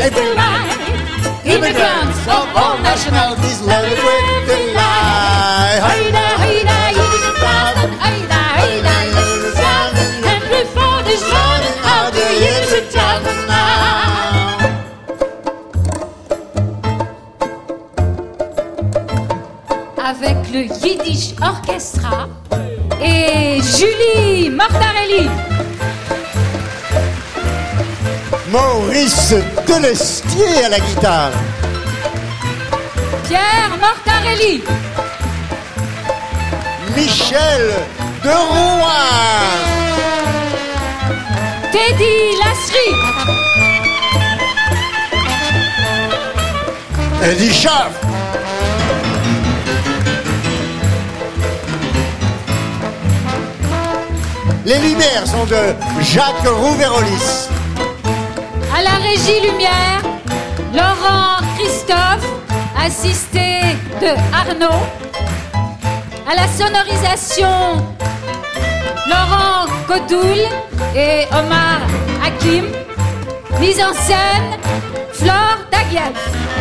every night. Immigrants of all nationalities love it with delight. Haida, Haida, Yiddish and Boston, Haida, Haida, Yiddish and Boston. Henry Ford is running out the Yiddish and Boston now. Avec le Yiddish Orchestra et Julie Mortarelli. Maurice Delestier à la guitare. Pierre Mortarelli. Michel de Rouen. Teddy Lasserie. Eddie Schaff. Les lumières sont de Jacques Rouvérolis. À la régie lumière, Laurent Christophe, assisté de Arnaud. À la sonorisation, Laurent Codoul et Omar Hakim. Mise en scène, Flore Daguiel.